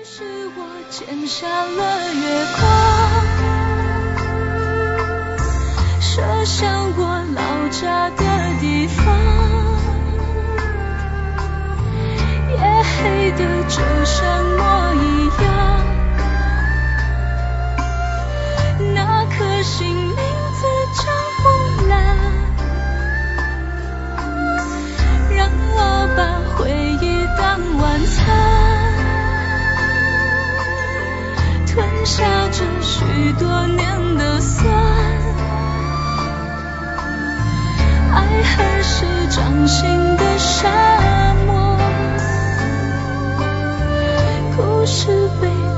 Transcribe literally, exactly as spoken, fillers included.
是我剪下了月光，射向我老家的地方，夜黑的就像墨一样，那颗心名字叫木兰，让我把回忆当晚餐，吞下这许多年的酸，爱恨是掌心的沙漠，故事被